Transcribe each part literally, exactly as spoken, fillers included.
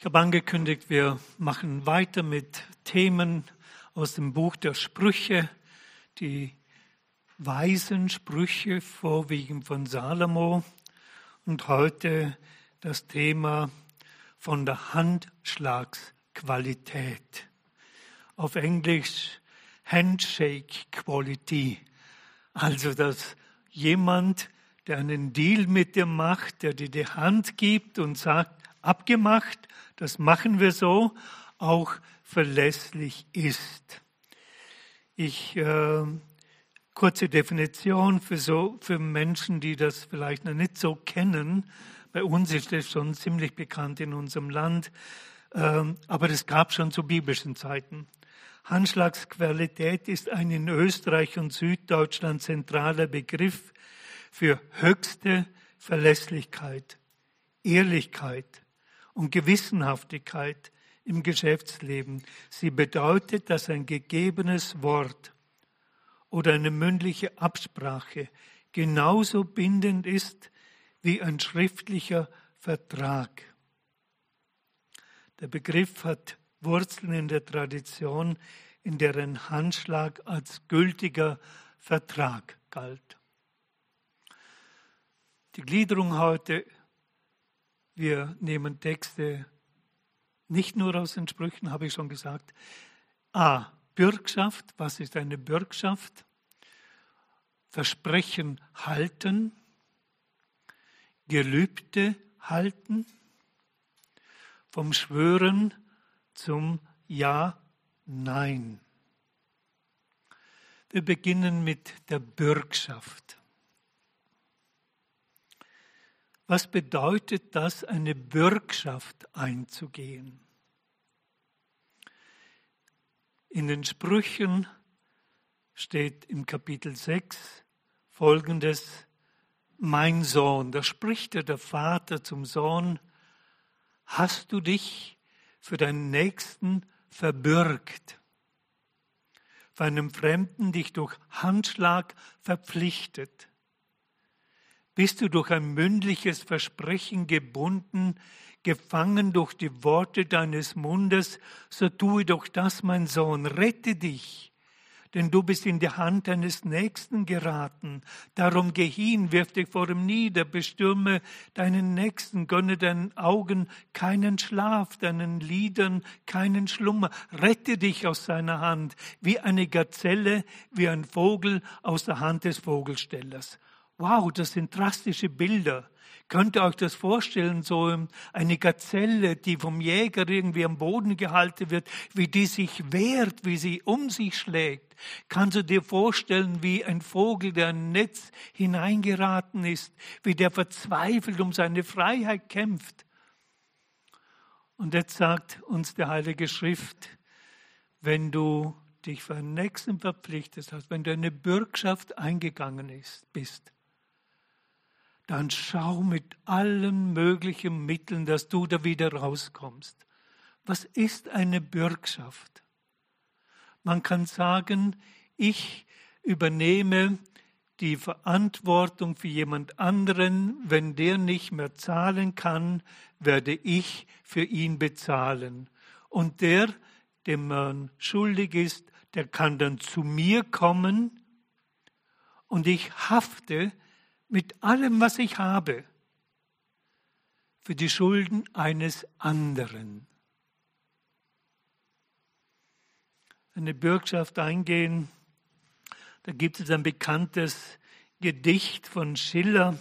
Ich habe angekündigt, wir machen weiter mit Themen aus dem Buch der Sprüche, die weisen Sprüche, vorwiegend von Salomo. Und heute das Thema von der Handschlagsqualität. Auf Englisch Handshake Quality. Also, dass jemand, der einen Deal mit dir macht, der dir die Hand gibt und sagt, abgemacht, das machen wir so, auch verlässlich ist. Ich, äh, kurze Definition für so, für Menschen, die das vielleicht noch nicht so kennen. Bei uns ist das schon ziemlich bekannt in unserem Land, äh, aber das gab schon zu biblischen Zeiten. Handschlagsqualität ist ein in Österreich und Süddeutschland zentraler Begriff für höchste Verlässlichkeit, Ehrlichkeit und Gewissenhaftigkeit im Geschäftsleben. Sie bedeutet, dass ein gegebenes Wort oder eine mündliche Absprache genauso bindend ist wie ein schriftlicher Vertrag. Der Begriff hat Wurzeln in der Tradition, in der ein Handschlag als gültiger Vertrag galt. Die Gliederung heute: Wir nehmen Texte nicht nur aus den Sprüchen, habe ich schon gesagt. A. Bürgschaft. Was ist eine Bürgschaft? Versprechen halten. Gelübde halten. Vom Schwören zum Ja, Nein. Wir beginnen mit der Bürgschaft. Was bedeutet das, eine Bürgschaft einzugehen? In den Sprüchen steht im Kapitel sechs Folgendes: Mein Sohn, da spricht der Vater zum Sohn, hast du dich für deinen Nächsten verbürgt, für einen Fremden dich durch Handschlag verpflichtet? Bist du durch ein mündliches Versprechen gebunden, gefangen durch die Worte deines Mundes, so tue doch das, mein Sohn, rette dich, denn du bist in die Hand deines Nächsten geraten. Darum geh hin, wirf dich vor ihm nieder, bestürme deinen Nächsten, gönne deinen Augen keinen Schlaf, deinen Lidern keinen Schlummer. Rette dich aus seiner Hand, wie eine Gazelle, wie ein Vogel aus der Hand des Vogelstellers. Wow, das sind drastische Bilder. Könnt ihr euch das vorstellen, so eine Gazelle, die vom Jäger irgendwie am Boden gehalten wird, wie die sich wehrt, wie sie um sich schlägt? Kannst du dir vorstellen, wie ein Vogel, der in ein Netz hineingeraten ist, wie der verzweifelt um seine Freiheit kämpft? Und jetzt sagt uns die Heilige Schrift, wenn du dich für einen Nächsten verpflichtet hast, wenn du eine Bürgschaft eingegangen ist, bist, dann schau mit allen möglichen Mitteln, dass du da wieder rauskommst. Was ist eine Bürgschaft? Man kann sagen, ich übernehme die Verantwortung für jemand anderen. Wenn der nicht mehr zahlen kann, werde ich für ihn bezahlen. Und der, dem man schuldig ist, der kann dann zu mir kommen und ich hafte mit allem, was ich habe, für die Schulden eines anderen. Eine Bürgschaft eingehen, da gibt es ein bekanntes Gedicht von Schiller.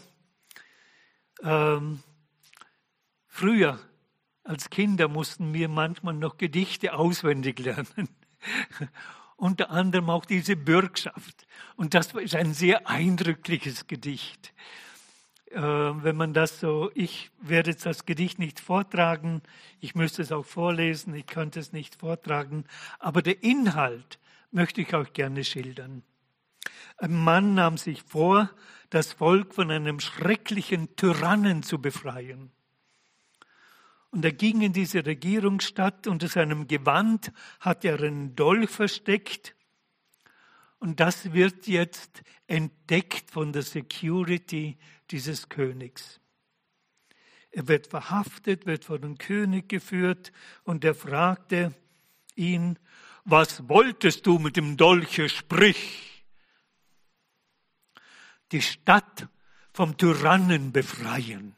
Ähm, früher, als Kinder, mussten wir manchmal noch Gedichte auswendig lernen. Unter anderem auch diese Bürgschaft. Und das ist ein sehr eindrückliches Gedicht. Äh, wenn man das so, ich werde jetzt das Gedicht nicht vortragen, ich müsste es auch vorlesen, ich könnte es nicht vortragen, aber der Inhalt möchte ich auch gerne schildern. Ein Mann nahm sich vor, das Volk von einem schrecklichen Tyrannen zu befreien. Und er ging in diese Regierungsstadt, unter seinem Gewand hat er einen Dolch versteckt. Und das wird jetzt entdeckt von der Security dieses Königs. Er wird verhaftet, wird vor den König geführt und er fragte ihn, was wolltest du mit dem Dolche, sprich? Die Stadt vom Tyrannen befreien.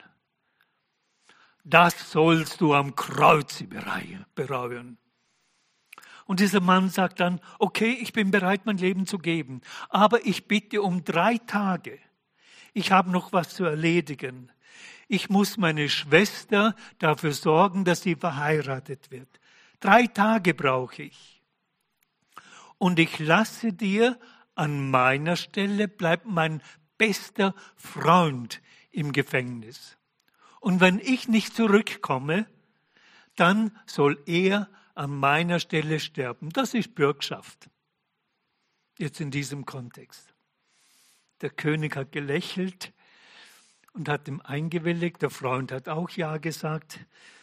Das sollst du am Kreuze bereuen. Und dieser Mann sagt dann, okay, ich bin bereit, mein Leben zu geben, aber ich bitte um drei Tage. Ich habe noch was zu erledigen. Ich muss meine Schwester dafür sorgen, dass sie verheiratet wird. Drei Tage brauche ich. Und ich lasse dir an meiner Stelle, bleibt mein bester Freund im Gefängnis. Und wenn ich nicht zurückkomme, dann soll er an meiner Stelle sterben. Das ist Bürgschaft. Jetzt in diesem Kontext. Der König hat gelächelt und hat ihm eingewilligt. Der Freund hat auch Ja gesagt.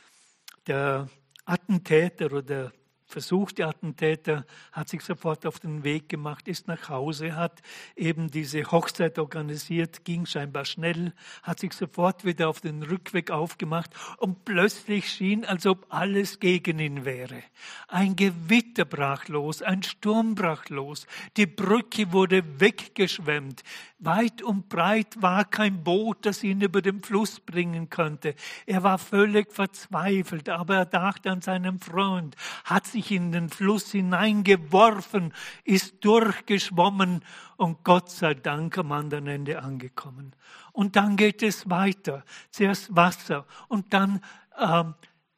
Der Attentäter oder der versuchte Attentäter hat sich sofort auf den Weg gemacht, ist nach Hause, hat eben diese Hochzeit organisiert, ging scheinbar schnell, hat sich sofort wieder auf den Rückweg aufgemacht und plötzlich schien, als ob alles gegen ihn wäre. Ein Gewitter brach los, ein Sturm brach los, die Brücke wurde weggeschwemmt. Weit und breit war kein Boot, das ihn über den Fluss bringen könnte. Er war völlig verzweifelt, aber er dachte an seinen Freund, hat sich in den Fluss hineingeworfen, ist durchgeschwommen und Gott sei Dank am anderen Ende angekommen. Und dann geht es weiter. Zuerst Wasser und dann ähm,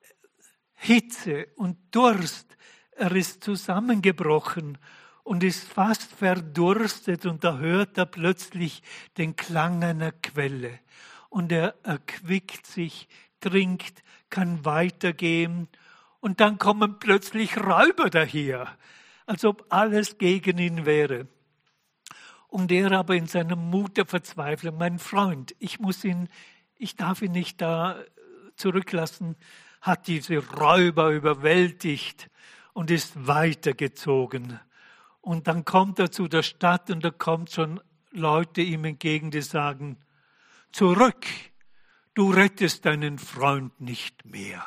Hitze und Durst. Er ist zusammengebrochen und ist fast verdurstet und da hört er plötzlich den Klang einer Quelle. Und er erquickt sich, trinkt, kann weitergehen. Und dann kommen plötzlich Räuber daher, als ob alles gegen ihn wäre. Und er aber in seinem Mut der Verzweiflung, mein Freund, ich muss ihn, ich darf ihn nicht da zurücklassen, hat diese Räuber überwältigt und ist weitergezogen. Und dann kommt er zu der Stadt und da kommen schon Leute ihm entgegen, die sagen, zurück, du rettest deinen Freund nicht mehr.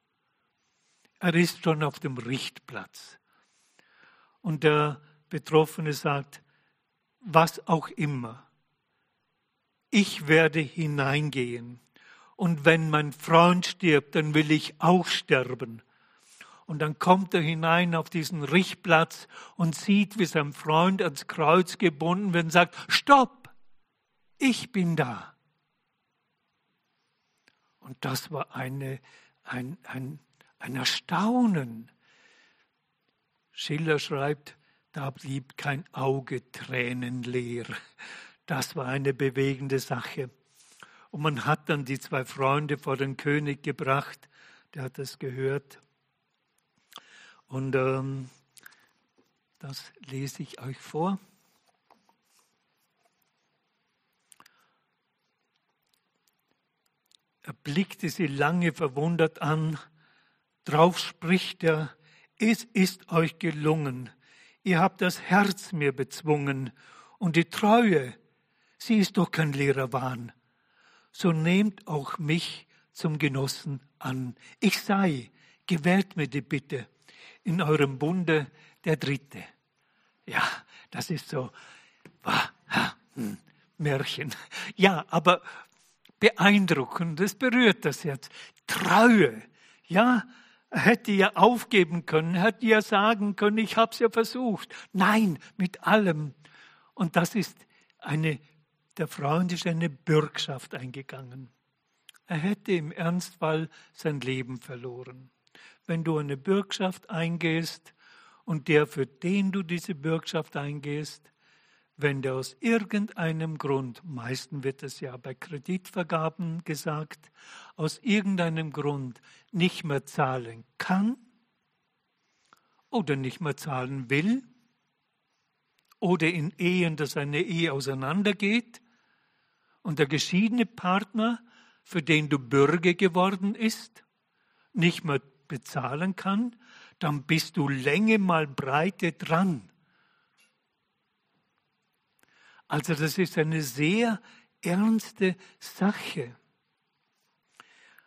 Er ist schon auf dem Richtplatz. Und der Betroffene sagt, was auch immer, ich werde hineingehen. Und wenn mein Freund stirbt, dann will ich auch sterben. Und dann kommt er hinein auf diesen Richtplatz und sieht, wie sein Freund ans Kreuz gebunden wird und sagt, stopp, ich bin da. Und das war eine, ein, ein Ein Erstaunen. Schiller schreibt, da blieb kein Auge tränenleer. Das war eine bewegende Sache. Und man hat dann die zwei Freunde vor den König gebracht, der hat das gehört. Und ähm, das lese ich euch vor. Er blickte sie lange verwundert an. Drauf spricht er, es ist euch gelungen, ihr habt das Herz mir bezwungen und die Treue, sie ist doch kein leerer Wahn. So nehmt auch mich zum Genossen an. Ich sei, gewährt mir die Bitte, in eurem Bunde der Dritte. Ja, das ist so, hm, Märchen. Ja, aber beeindruckend, das berührt das Herz. Treue, ja, er hätte ja aufgeben können, er hätte ja sagen können, ich habe es ja versucht. Nein, mit allem. Und das ist eine, der Freund ist eine Bürgschaft eingegangen. Er hätte im Ernstfall sein Leben verloren. Wenn du eine Bürgschaft eingehst und der, für den du diese Bürgschaft eingehst, wenn der aus irgendeinem Grund, meistens wird es ja bei Kreditvergaben gesagt, aus irgendeinem Grund nicht mehr zahlen kann oder nicht mehr zahlen will oder in Ehen, dass eine Ehe auseinandergeht und der geschiedene Partner, für den du Bürge geworden ist, nicht mehr bezahlen kann, dann bist du Länge mal Breite dran. Also das ist eine sehr ernste Sache.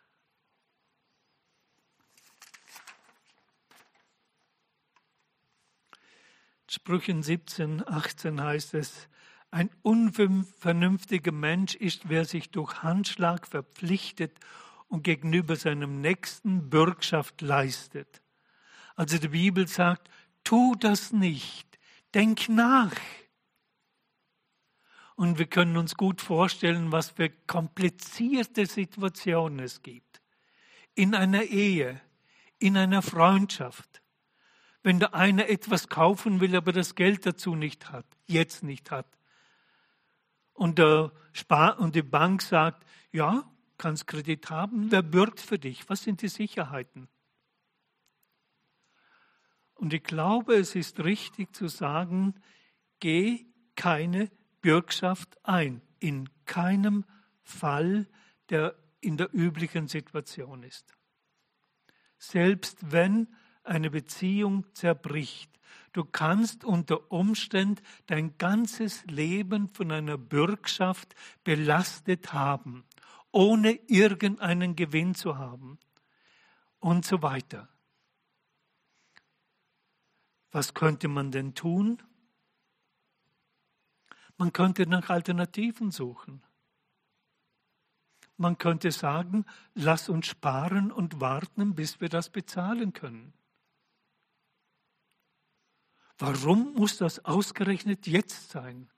Sprüchen siebzehn, achtzehn heißt es, ein unvernünftiger Mensch ist, wer sich durch Handschlag verpflichtet und gegenüber seinem Nächsten Bürgschaft leistet. Also die Bibel sagt, tu das nicht, denk nach. Und wir können uns gut vorstellen, was für komplizierte Situationen es gibt. In einer Ehe, in einer Freundschaft. Wenn der eine etwas kaufen will, aber das Geld dazu nicht hat, jetzt nicht hat. Und, der Spar- und die Bank sagt, ja, kannst Kredit haben, wer bürgt für dich? Was sind die Sicherheiten? Und ich glaube, es ist richtig zu sagen, geh keine Bürgschaft ein. In keinem Fall, der in der üblichen Situation ist. Selbst wenn eine Beziehung zerbricht, du kannst unter Umständen dein ganzes Leben von einer Bürgschaft belastet haben, ohne irgendeinen Gewinn zu haben und so weiter. Was könnte man denn tun? Man könnte nach Alternativen suchen. Man könnte sagen, lass uns sparen und warten, bis wir das bezahlen können. Warum muss das ausgerechnet jetzt sein?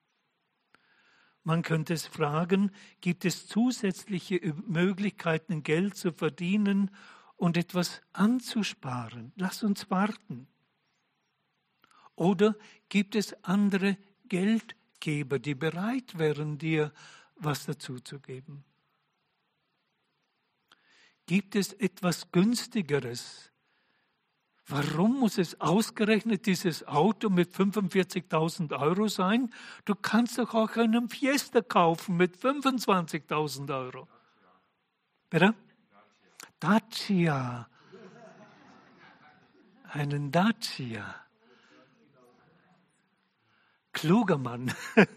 Man könnte es fragen, gibt es zusätzliche Möglichkeiten, Geld zu verdienen und etwas anzusparen? Lass uns warten. Oder gibt es andere Geldgeber, die bereit wären, dir was dazu zu geben? Gibt es etwas Günstigeres? Warum muss es ausgerechnet dieses Auto mit fünfundvierzigtausend Euro sein? Du kannst doch auch einen Fiesta kaufen mit fünfundzwanzigtausend Euro. Bitte? Dacia. Einen Dacia. Kluger Mann.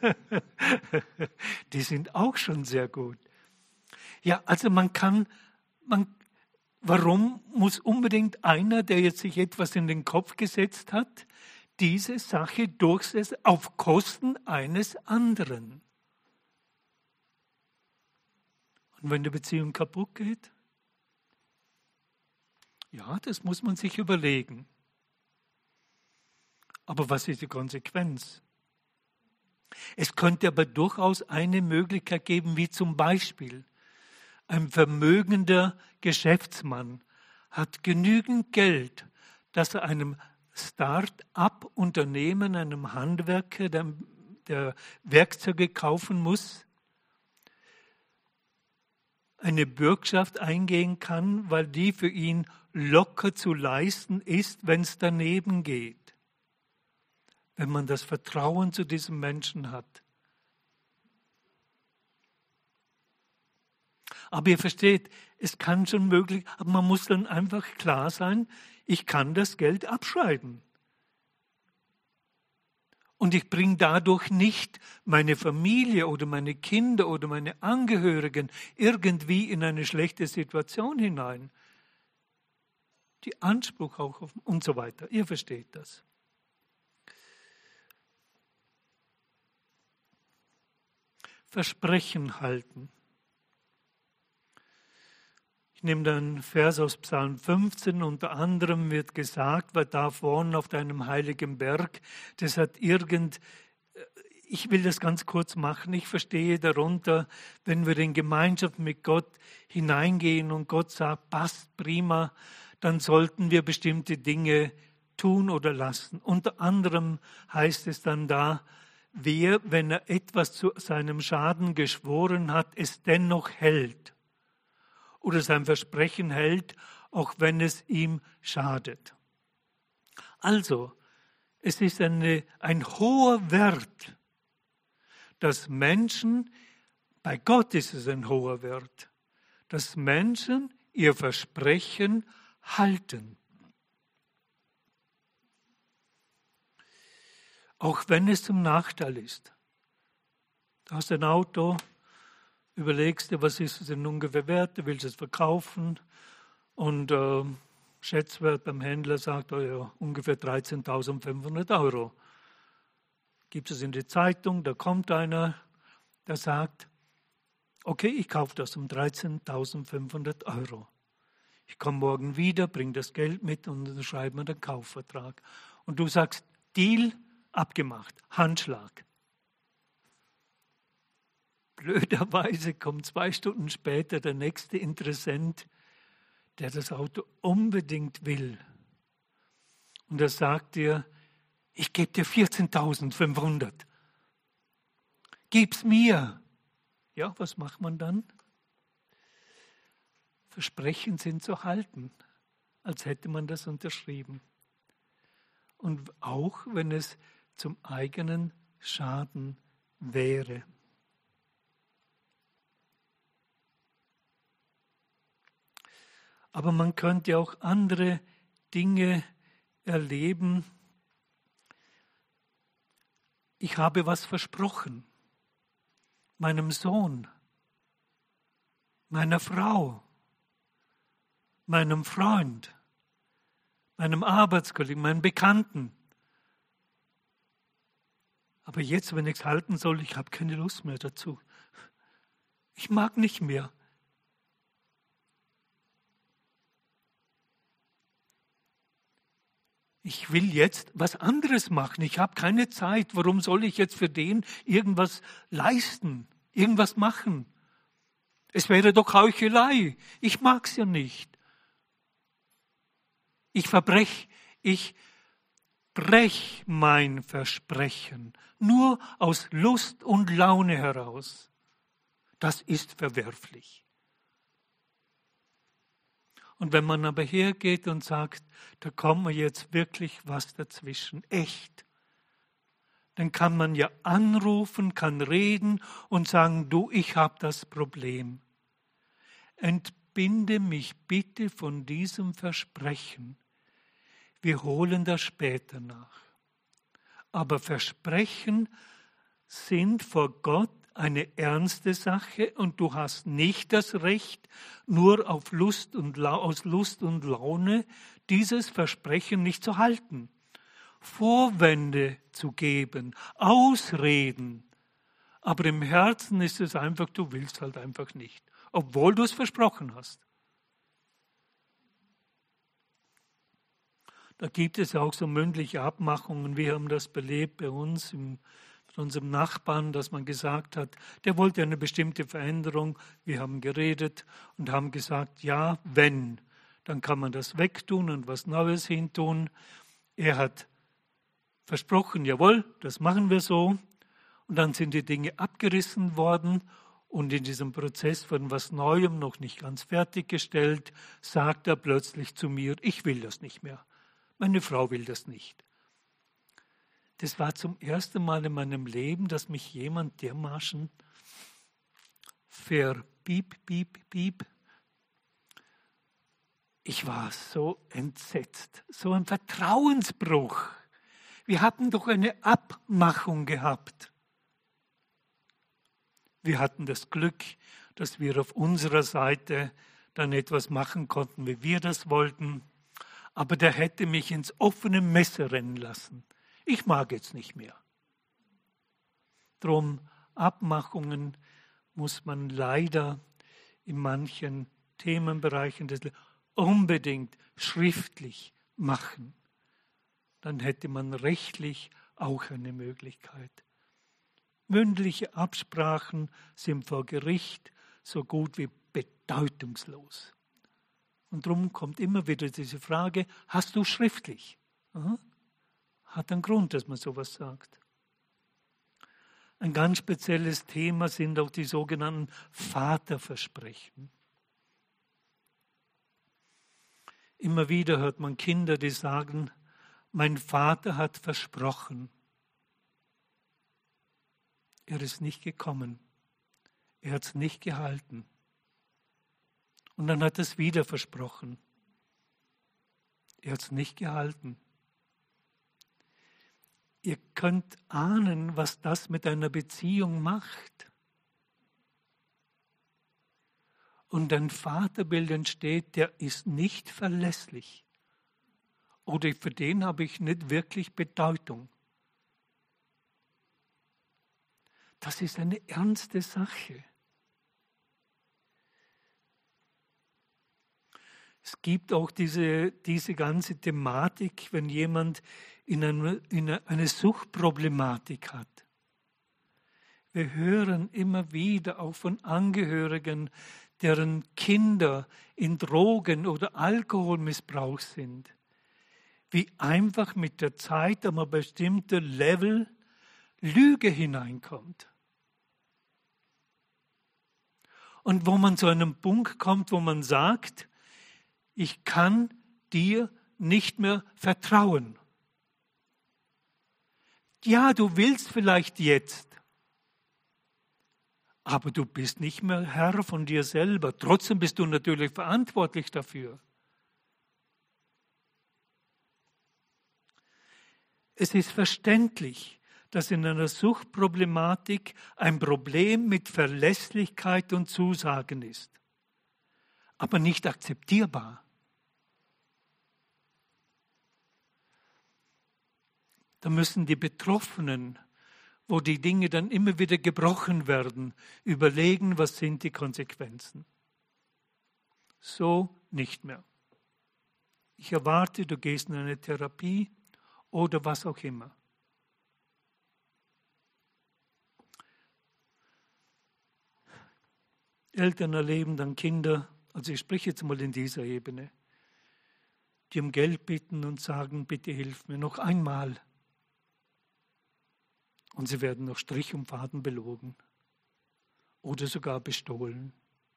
Die sind auch schon sehr gut. Ja, also man kann, man, warum muss unbedingt einer, der jetzt sich etwas in den Kopf gesetzt hat, diese Sache durchsetzen auf Kosten eines anderen? Und wenn die Beziehung kaputt geht? Ja, das muss man sich überlegen. Aber was ist die Konsequenz? Es könnte aber durchaus eine Möglichkeit geben, wie zum Beispiel ein vermögender Geschäftsmann hat genügend Geld, dass er einem Start-up-Unternehmen, einem Handwerker, der, der Werkzeuge kaufen muss, eine Bürgschaft eingehen kann, weil die für ihn locker zu leisten ist, wenn es daneben geht. Wenn man das Vertrauen zu diesem Menschen hat. Aber ihr versteht, es kann schon möglich, aber man muss dann einfach klar sein, ich kann das Geld abschreiben. Und ich bringe dadurch nicht meine Familie oder meine Kinder oder meine Angehörigen irgendwie in eine schlechte Situation hinein. Die Anspruch auch auf und so weiter. Ihr versteht das. Versprechen halten. Ich nehme den Vers aus Psalm fünfzehn, unter anderem wird gesagt, wer darf wohnen auf deinem heiligen Berg, das hat irgend, ich will das ganz kurz machen, ich verstehe darunter, wenn wir in Gemeinschaft mit Gott hineingehen und Gott sagt, passt prima, dann sollten wir bestimmte Dinge tun oder lassen. Unter anderem heißt es dann da, wer, wenn er etwas zu seinem Schaden geschworen hat, es dennoch hält oder sein Versprechen hält, auch wenn es ihm schadet. Also, es ist eine, ein hoher Wert, dass Menschen, bei Gott ist es ein hoher Wert, dass Menschen ihr Versprechen halten. Auch wenn es zum Nachteil ist. Du hast ein Auto, überlegst dir, was ist es denn ungefähr wert, du willst es verkaufen und äh, Schätzwert beim Händler sagt, oh ja, ungefähr dreizehntausendfünfhundert Euro. Gibt es in der Zeitung, da kommt einer, der sagt, okay, ich kaufe das um dreizehntausendfünfhundert Euro. Ich komme morgen wieder, bringe das Geld mit und dann schreiben wir den Kaufvertrag. Und du sagst, Deal abgemacht, Handschlag. Blöderweise kommt zwei Stunden später der nächste Interessent, der das Auto unbedingt will. Und er sagt dir, ich gebe dir vierzehntausendfünfhundert. Gib's mir. Ja, was macht man dann? Versprechen sind zu halten, als hätte man das unterschrieben. Und auch wenn es zum eigenen Schaden wäre. Aber man könnte auch andere Dinge erleben. Ich habe was versprochen, meinem Sohn, meiner Frau, meinem Freund, meinem Arbeitskollegen, meinem Bekannten. Aber jetzt, wenn ich es halten soll, ich habe keine Lust mehr dazu. Ich mag nicht mehr. Ich will jetzt was anderes machen. Ich habe keine Zeit. Warum soll ich jetzt für den irgendwas leisten, irgendwas machen? Es wäre doch Heuchelei. Ich mag es ja nicht. Ich verbrech, ich brech mein Versprechen nur aus Lust und Laune heraus. Das ist verwerflich. Und wenn man aber hergeht und sagt, da kommt mir jetzt wirklich was dazwischen, echt, dann kann man ja anrufen, kann reden und sagen, du, ich habe das Problem. Entbinde mich bitte von diesem Versprechen. Wir holen das später nach. Aber Versprechen sind vor Gott eine ernste Sache und du hast nicht das Recht, nur auf Lust und La- aus Lust und Laune dieses Versprechen nicht zu halten. Vorwände zu geben, Ausreden. Aber im Herzen ist es einfach, du willst halt einfach nicht, obwohl du es versprochen hast. Da gibt es auch so mündliche Abmachungen. Wir haben das belebt bei uns im von unserem Nachbarn, dass man gesagt hat, der wollte eine bestimmte Veränderung. Wir haben geredet und haben gesagt, ja, wenn, dann kann man das wegtun und was Neues hintun. Er hat versprochen, jawohl, das machen wir so. Und dann sind die Dinge abgerissen worden und in diesem Prozess von was Neuem, noch nicht ganz fertiggestellt, sagt er plötzlich zu mir, ich will das nicht mehr. Meine Frau will das nicht. Das war zum ersten Mal in meinem Leben, dass mich jemand dermaßen verbieb, bieb, bieb. Ich war so entsetzt, so ein Vertrauensbruch. Wir hatten doch eine Abmachung gehabt. Wir hatten das Glück, dass wir auf unserer Seite dann etwas machen konnten, wie wir das wollten. Aber der hätte mich ins offene Messer rennen lassen. Ich mag jetzt nicht mehr. Drum, Abmachungen muss man leider in manchen Themenbereichen des Lebens unbedingt schriftlich machen. Dann hätte man rechtlich auch eine Möglichkeit. Mündliche Absprachen sind vor Gericht so gut wie bedeutungslos. Und darum kommt immer wieder diese Frage, hast du schriftlich? Aha. Hat einen Grund, dass man sowas sagt. Ein ganz spezielles Thema sind auch die sogenannten Vaterversprechen. Immer wieder hört man Kinder, die sagen, mein Vater hat versprochen. Er ist nicht gekommen. Er hat es nicht gehalten. Und dann hat er es wieder versprochen. Er hat es nicht gehalten. Ihr könnt ahnen, was das mit einer Beziehung macht. Und ein Vaterbild entsteht, der ist nicht verlässlich. oder für den habe ich nicht wirklich Bedeutung. Das ist eine ernste Sache. Es gibt auch diese, diese ganze Thematik, wenn jemand in eine, in eine Suchtproblematik hat. Wir hören immer wieder auch von Angehörigen, deren Kinder in Drogen- oder Alkoholmissbrauch sind, wie einfach mit der Zeit an ein bestimmtes Level Lüge hineinkommt. Und wo man zu einem Punkt kommt, wo man sagt, ich kann dir nicht mehr vertrauen. Ja, du willst vielleicht jetzt, aber du bist nicht mehr Herr von dir selber. Trotzdem bist du natürlich verantwortlich dafür. Es ist verständlich, dass in einer Suchtproblematik ein Problem mit Verlässlichkeit und Zusagen ist, aber nicht akzeptierbar. Da müssen die Betroffenen, wo die Dinge dann immer wieder gebrochen werden, überlegen, was sind die Konsequenzen. So nicht mehr. Ich erwarte, du gehst in eine Therapie oder was auch immer. Eltern erleben dann Kinder, also ich spreche jetzt mal in dieser Ebene, die um Geld bitten und sagen, bitte hilf mir noch einmal. Und sie werden noch Strich und Faden belogen oder sogar bestohlen.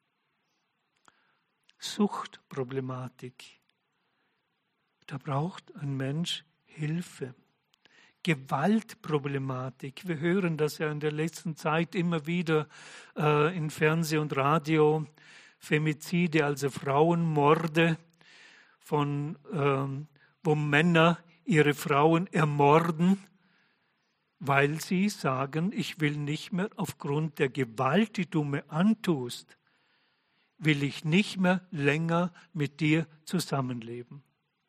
Suchtproblematik. Da braucht ein Mensch Hilfe. Gewaltproblematik. Wir hören das ja in der letzten Zeit immer wieder äh, in Fernsehen und Radio. Femizide, also Frauenmorde, von, ähm, wo Männer ihre Frauen ermorden, weil sie sagen, ich will nicht mehr aufgrund der Gewalt, die du mir antust, will ich nicht mehr länger mit dir zusammenleben.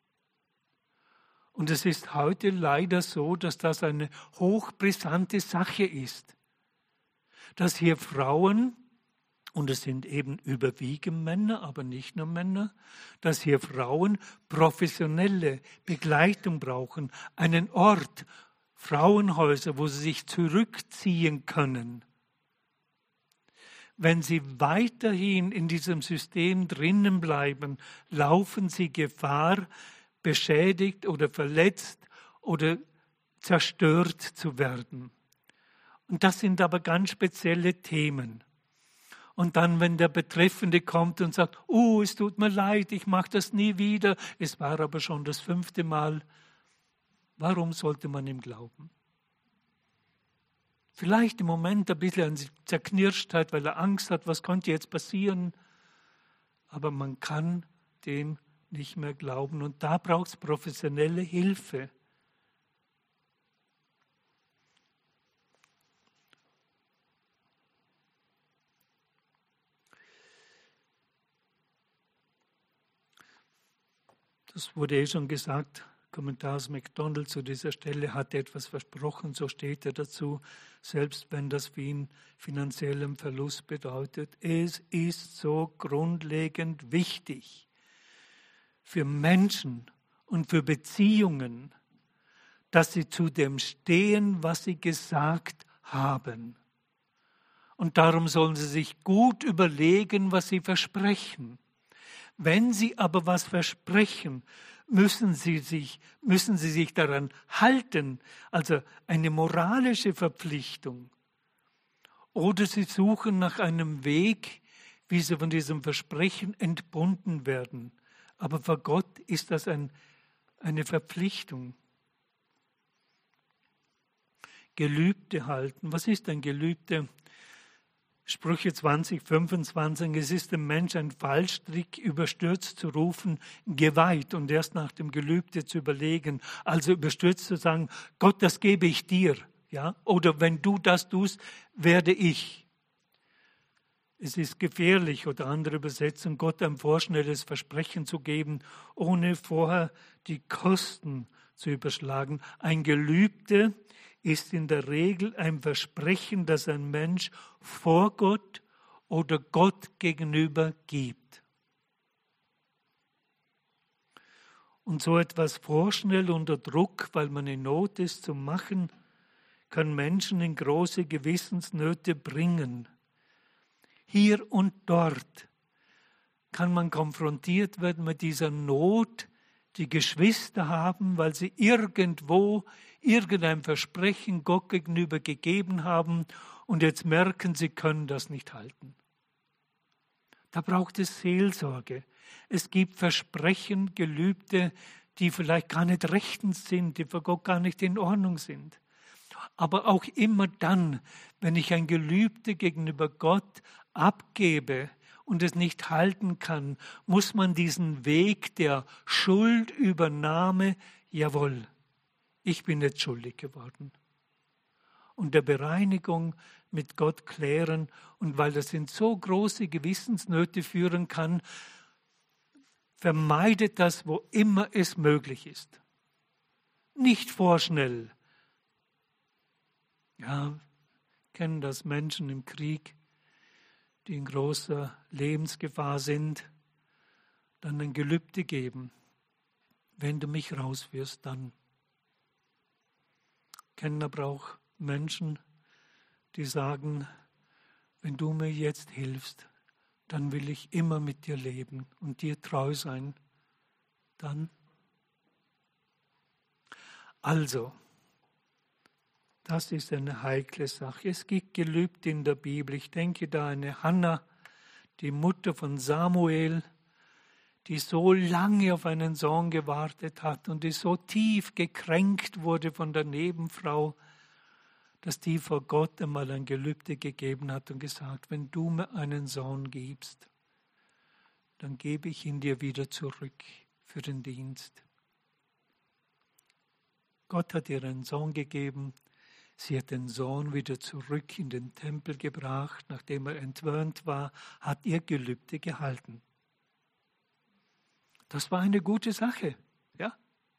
Und es ist heute leider so, dass das eine hochbrisante Sache ist, dass hier Frauen, und es sind eben überwiegend Männer, aber nicht nur Männer, dass hier Frauen professionelle Begleitung brauchen, einen Ort, Frauenhäuser, wo sie sich zurückziehen können. Wenn sie weiterhin in diesem System drinnen bleiben, laufen sie Gefahr, beschädigt oder verletzt oder zerstört zu werden. Und das sind aber ganz spezielle Themen. Und dann, wenn der Betreffende kommt und sagt, oh, es tut mir leid, ich mache das nie wieder, es war aber schon das fünfte Mal, warum sollte man ihm glauben? Vielleicht im Moment ein bisschen eine Zerknirschtheit, weil er Angst hat, was könnte jetzt passieren? Aber man kann dem nicht mehr glauben. Und da braucht es professionelle Hilfe. Das wurde eh schon gesagt. Kommentar aus McDonald zu dieser Stelle, hat etwas versprochen, so steht er dazu, selbst wenn das für ihn finanziellen Verlust bedeutet. Es ist so grundlegend wichtig für Menschen und für Beziehungen, dass sie zu dem stehen, was sie gesagt haben. Und darum sollen sie sich gut überlegen, was sie versprechen. Wenn sie aber was versprechen, müssen sie sich, müssen sie sich daran halten, also eine moralische Verpflichtung. Oder sie suchen nach einem Weg, wie sie von diesem Versprechen entbunden werden. Aber vor Gott ist das ein, eine Verpflichtung. Gelübde halten. Was ist ein Gelübde? Sprüche zwanzig, fünfundzwanzig, es ist dem Mensch ein Fallstrick, überstürzt zu rufen, geweiht und erst nach dem Gelübde zu überlegen. Also überstürzt zu sagen, Gott, das gebe ich dir. Ja? Oder wenn du das tust, werde ich. Es ist gefährlich, oder andere Übersetzung, Gott ein vorschnelles Versprechen zu geben, ohne vorher die Kosten zu überschlagen. Ein Gelübde ist in der Regel ein Versprechen, das ein Mensch vor Gott oder Gott gegenüber gibt. Und so etwas vorschnell unter Druck, weil man in Not ist, zu machen, kann Menschen in große Gewissensnöte bringen. Hier und dort kann man konfrontiert werden mit dieser Not, die Geschwister haben, weil sie irgendwo irgendein Versprechen Gott gegenüber gegeben haben und jetzt merken, sie können das nicht halten. Da braucht es Seelsorge. Es gibt Versprechen, Gelübde, die vielleicht gar nicht rechtens sind, die für Gott gar nicht in Ordnung sind. Aber auch immer dann, wenn ich ein Gelübde gegenüber Gott abgebe und es nicht halten kann, muss man diesen Weg der Schuldübernahme, jawohl, ich bin jetzt schuldig geworden, und der Bereinigung mit Gott klären. Und weil das in so große Gewissensnöte führen kann, vermeidet das, wo immer es möglich ist. Nicht vorschnell. Ja, kennen das Menschen im Krieg, die in großer Lebensgefahr sind, dann ein Gelübde geben. Wenn du mich rausführst, dann. Kennen aber auch Menschen, die sagen, wenn du mir jetzt hilfst, dann will ich immer mit dir leben und dir treu sein. Dann. Also, das ist eine heikle Sache. Es gibt Gelübde in der Bibel. Ich denke da an eine Hannah, die Mutter von Samuel, die so lange auf einen Sohn gewartet hat und die so tief gekränkt wurde von der Nebenfrau, dass die vor Gott einmal ein Gelübde gegeben hat und gesagt, wenn du mir einen Sohn gibst, dann gebe ich ihn dir wieder zurück für den Dienst. Gott hat ihr einen Sohn gegeben. Sie hat den Sohn wieder zurück in den Tempel gebracht, nachdem er entwöhnt war, hat ihr Gelübde gehalten. Das war eine gute Sache, ja.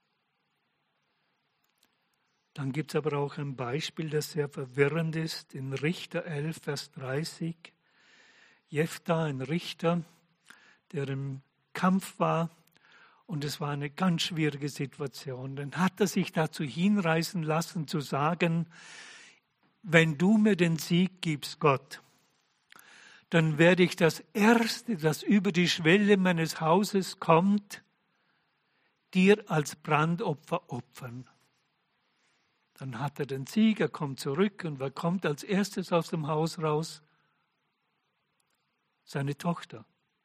Dann gibt es aber auch ein Beispiel, das sehr verwirrend ist, in Richter elf, Vers dreißig. Jephthah, ein Richter, der im Kampf war, und es war eine ganz schwierige Situation. Dann hat er sich dazu hinreißen lassen, zu sagen, wenn du mir den Sieg gibst, Gott, dann werde ich das Erste, das über die Schwelle meines Hauses kommt, dir als Brandopfer opfern. Dann hat er den Sieg, er kommt zurück, und wer kommt als erstes aus dem Haus raus? Seine Tochter.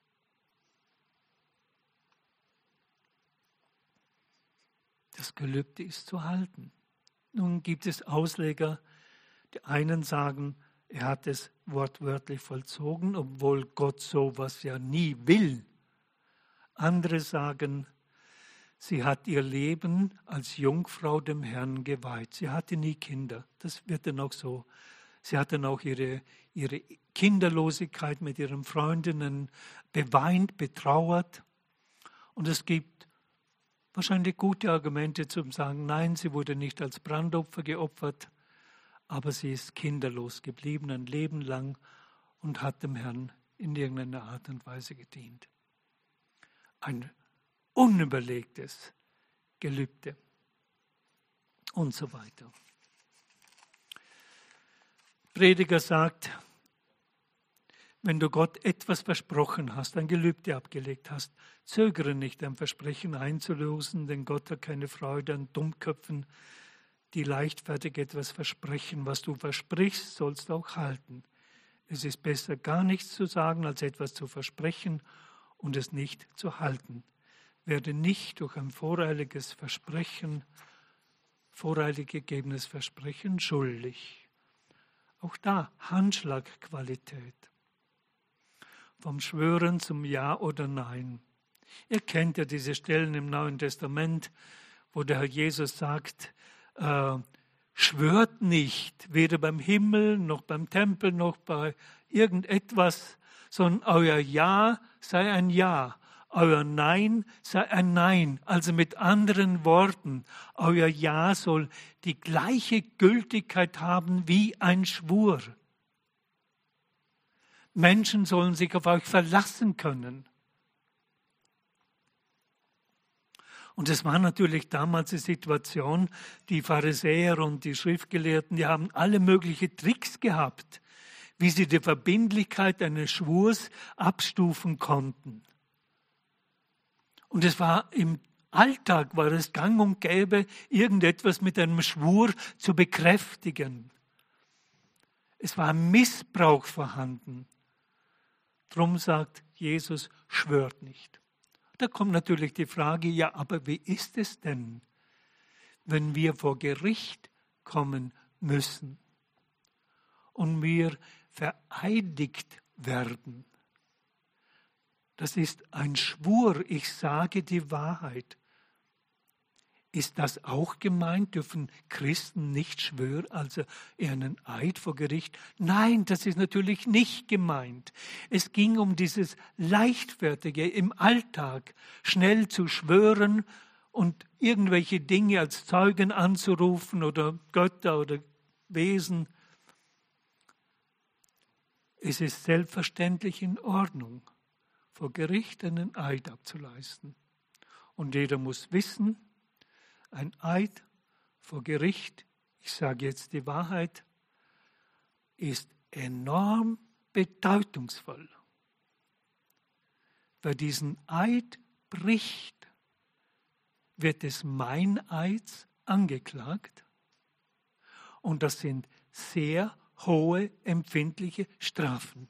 Das Gelübde ist zu halten. Nun gibt es Ausleger, die einen sagen, er hat es wortwörtlich vollzogen, obwohl Gott sowas ja nie will. Andere sagen, sie hat ihr Leben als Jungfrau dem Herrn geweiht. Sie hatte nie Kinder. Das wird dann auch so. Sie hat dann auch ihre, ihre Kinderlosigkeit mit ihren Freundinnen beweint, betrauert. Und es gibt wahrscheinlich gute Argumente zum sagen, nein, sie wurde nicht als Brandopfer geopfert, aber sie ist kinderlos geblieben ein Leben lang und hat dem Herrn in irgendeiner Art und Weise gedient. Ein unüberlegtes Gelübde und so weiter. Prediger sagt, wenn du Gott etwas versprochen hast, ein Gelübde abgelegt hast, zögere nicht, ein Versprechen einzulösen, denn Gott hat keine Freude an Dummköpfen, die leichtfertig etwas versprechen. Was du versprichst, sollst du auch halten. Es ist besser, gar nichts zu sagen, als etwas zu versprechen und es nicht zu halten. Werde nicht durch ein voreiliges Versprechen, voreilig gegebenes Versprechen schuldig. Auch da Handschlagqualität. Vom Schwören zum Ja oder Nein. Ihr kennt ja diese Stellen im Neuen Testament, wo der Herr Jesus sagt, äh, schwört nicht, weder beim Himmel, noch beim Tempel, noch bei irgendetwas, sondern euer Ja sei ein Ja, euer Nein sei ein Nein. Also mit anderen Worten, euer Ja soll die gleiche Gültigkeit haben wie ein Schwur. Menschen sollen sich auf euch verlassen können. Und es war natürlich damals die Situation, die Pharisäer und die Schriftgelehrten, die haben alle möglichen Tricks gehabt, wie sie die Verbindlichkeit eines Schwurs abstufen konnten. Und es war im Alltag, war es gang und gäbe, irgendetwas mit einem Schwur zu bekräftigen. Es war Missbrauch vorhanden. Drum sagt Jesus, schwört nicht. Da kommt natürlich die Frage, ja, aber wie ist es denn, wenn wir vor Gericht kommen müssen und wir vereidigt werden? Das ist ein Schwur, ich sage die Wahrheit. Ist das auch gemeint? Dürfen Christen nicht schwören, also einen Eid vor Gericht? Nein, das ist natürlich nicht gemeint. Es ging um dieses Leichtfertige im Alltag, schnell zu schwören und irgendwelche Dinge als Zeugen anzurufen oder Götter oder Wesen. Es ist selbstverständlich in Ordnung, vor Gericht einen Eid abzuleisten. Und jeder muss wissen, ein Eid vor Gericht, ich sage jetzt die Wahrheit, ist enorm bedeutungsvoll. Wer diesen Eid bricht, wird des Meineids angeklagt. Und das sind sehr hohe, empfindliche Strafen.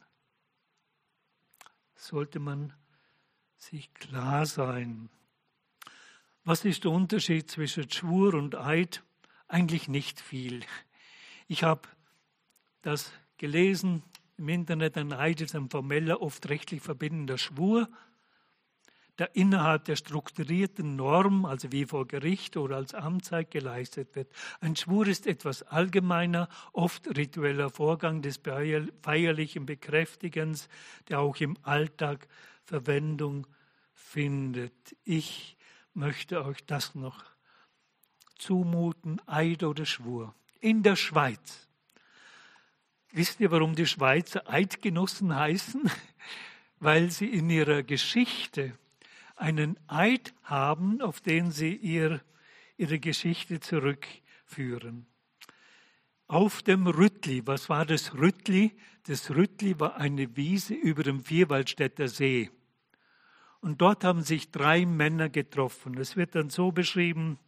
Sollte man sich klar sein. Was ist der Unterschied zwischen Schwur und Eid? Eigentlich nicht viel. Ich habe das gelesen im Internet. Ein Eid ist ein formeller, oft rechtlich verbindender Schwur, der innerhalb der strukturierten Norm, also wie vor Gericht oder als Amtseid geleistet wird. Ein Schwur ist etwas allgemeiner, oft ritueller Vorgang des feierlichen Bekräftigens, der auch im Alltag Verwendung findet. Ich möchte euch das noch zumuten, Eid oder Schwur. In der Schweiz. Wisst ihr, warum die Schweizer Eidgenossen heißen? Weil sie in ihrer Geschichte einen Eid haben, auf den sie ihr, ihre Geschichte zurückführen. Auf dem Rüttli, was war das Rüttli? Das Rüttli war eine Wiese über dem Vierwaldstätter See. Und dort haben sich drei Männer getroffen. Es wird dann so beschrieben,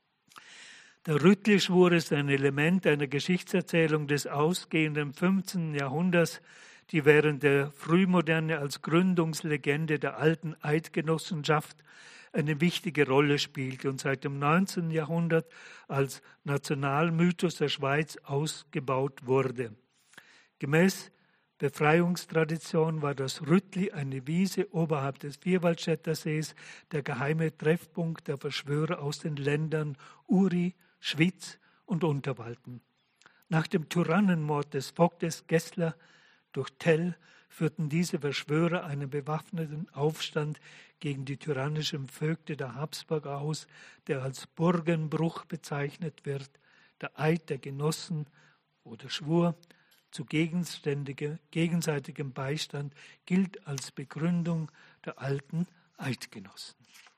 der Rüttli-Schwur ist ein Element einer Geschichtserzählung des ausgehenden fünfzehnten Jahrhunderts, die während der Frühmoderne als Gründungslegende der alten Eidgenossenschaft eine wichtige Rolle spielte und seit dem neunzehnten Jahrhundert als Nationalmythos der Schweiz ausgebaut wurde. Gemäß Befreiungstradition war das Rüttli eine Wiese oberhalb des Vierwaldstätter Sees, der geheime Treffpunkt der Verschwörer aus den Ländern Uri, Schwyz und Unterwalden. Nach dem Tyrannenmord des Vogtes Gessler durch Tell führten diese Verschwörer einen bewaffneten Aufstand gegen die tyrannischen Vögte der Habsburger aus, der als Burgenbruch bezeichnet wird. Der Eid der Genossen oder Schwur zu gegenseitigem Beistand gilt als Begründung der alten Eidgenossen.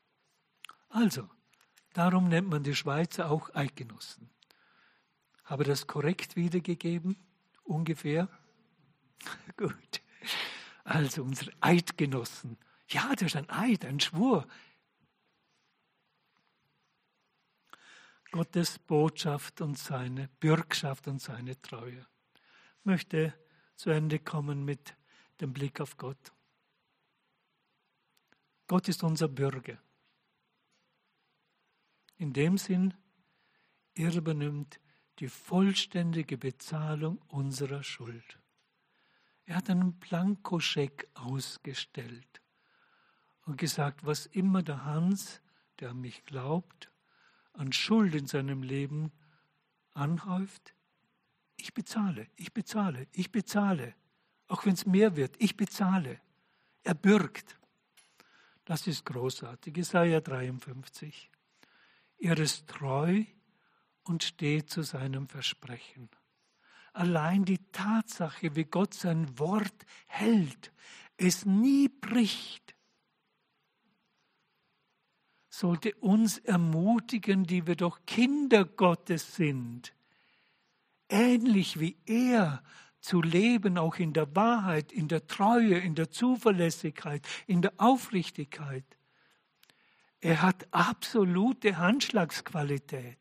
Also, darum nennt man die Schweizer auch Eidgenossen. Habe ich das korrekt wiedergegeben? Ungefähr? Gut. Also unsere Eidgenossen. Ja, das ist ein Eid, ein Schwur. Gottes Botschaft und seine Bürgschaft und seine Treue. Ich möchte zu Ende kommen mit dem Blick auf Gott. Gott ist unser Bürger. In dem Sinn, er übernimmt die vollständige Bezahlung unserer Schuld. Er hat einen Blankoscheck ausgestellt und gesagt, was immer der Hans, der an mich glaubt, an Schuld in seinem Leben anhäuft, ich bezahle, ich bezahle, ich bezahle. Auch wenn es mehr wird, ich bezahle. Er bürgt. Das ist großartig. Jesaja dreiundfünfzig. Er ist treu und steht zu seinem Versprechen. Allein die Tatsache, wie Gott sein Wort hält, es nie bricht, sollte uns ermutigen, die wir doch Kinder Gottes sind, ähnlich wie er zu leben, auch in der Wahrheit, in der Treue, in der Zuverlässigkeit, in der Aufrichtigkeit. Er hat absolute Handschlagsqualität.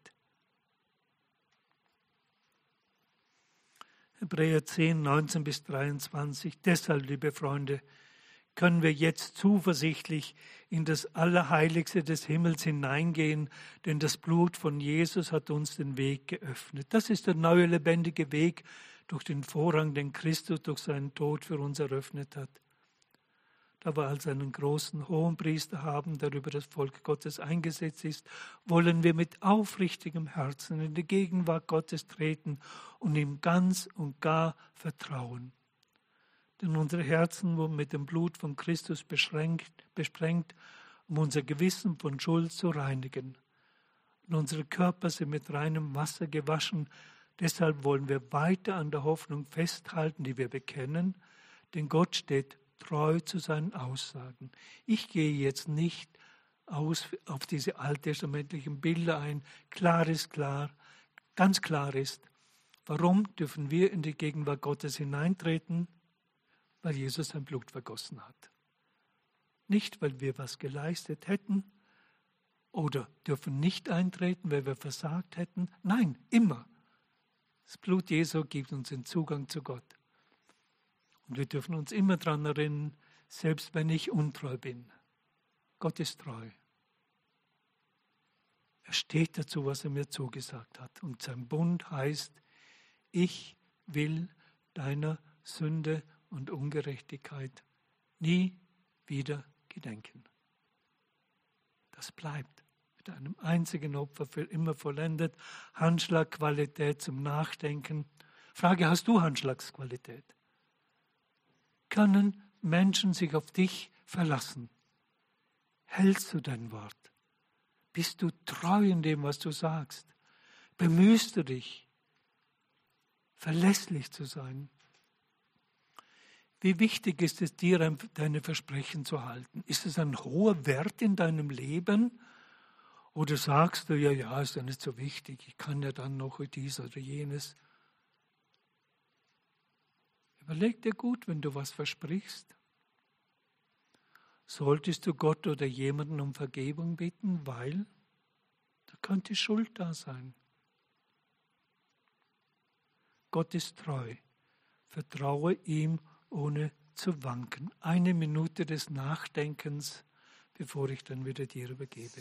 Hebräer zehn, neunzehn bis dreiundzwanzig. Deshalb, liebe Freunde, können wir jetzt zuversichtlich in das Allerheiligste des Himmels hineingehen, denn das Blut von Jesus hat uns den Weg geöffnet. Das ist der neue lebendige Weg durch den Vorhang, den Christus durch seinen Tod für uns eröffnet hat. Da wir also einen großen Hohenpriester haben, der über das Volk Gottes eingesetzt ist, wollen wir mit aufrichtigem Herzen in die Gegenwart Gottes treten und ihm ganz und gar vertrauen. Denn unsere Herzen wurden mit dem Blut von Christus beschränkt, besprengt, um unser Gewissen von Schuld zu reinigen. Und unsere Körper sind mit reinem Wasser gewaschen. Deshalb wollen wir weiter an der Hoffnung festhalten, die wir bekennen, denn Gott steht treu zu seinen Aussagen. Ich gehe jetzt nicht aus auf diese alttestamentlichen Bilder ein. Klar ist klar, ganz klar ist, warum dürfen wir in die Gegenwart Gottes hineintreten? Weil Jesus sein Blut vergossen hat. Nicht, weil wir was geleistet hätten oder dürfen nicht eintreten, weil wir versagt hätten. Nein, immer. Das Blut Jesu gibt uns den Zugang zu Gott. Und wir dürfen uns immer daran erinnern, selbst wenn ich untreu bin. Gott ist treu. Er steht dazu, was er mir zugesagt hat. Und sein Bund heißt, ich will deiner Sünde und Ungerechtigkeit nie wieder gedenken. Das bleibt mit einem einzigen Opfer für immer vollendet. Handschlagqualität zum Nachdenken. Frage, hast du Handschlagsqualität? Können Menschen sich auf dich verlassen? Hältst du dein Wort? Bist du treu in dem, was du sagst? Bemühst du dich, verlässlich zu sein? Wie wichtig ist es dir, deine Versprechen zu halten? Ist es ein hoher Wert in deinem Leben? Oder sagst du, ja, ja, ist ja nicht so wichtig, ich kann ja dann noch dies oder jenes. Überleg dir gut, wenn du was versprichst. Solltest du Gott oder jemanden um Vergebung bitten, weil da könnte Schuld da sein. Gott ist treu. Vertraue ihm ohne zu wanken. Eine Minute des Nachdenkens, bevor ich dann wieder dir übergebe.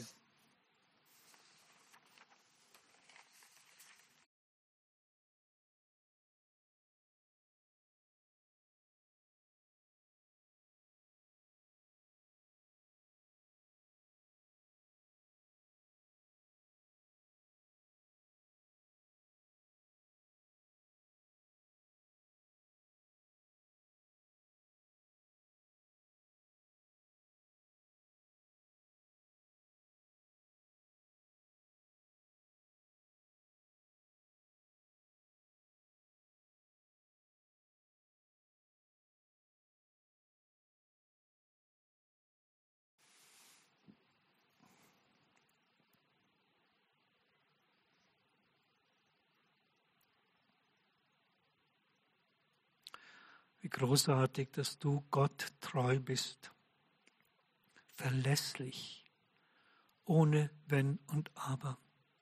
Wie großartig, dass du Gott treu bist, verlässlich, ohne Wenn und Aber.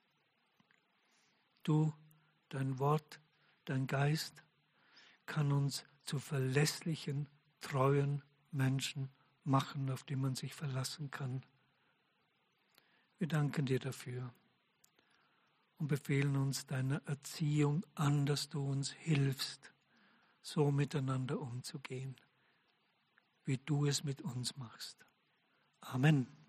Du, dein Wort, dein Geist kann uns zu verlässlichen, treuen Menschen machen, auf die man sich verlassen kann. Wir danken dir dafür und befehlen uns deiner Erziehung an, dass du uns hilfst, so miteinander umzugehen, wie du es mit uns machst. Amen.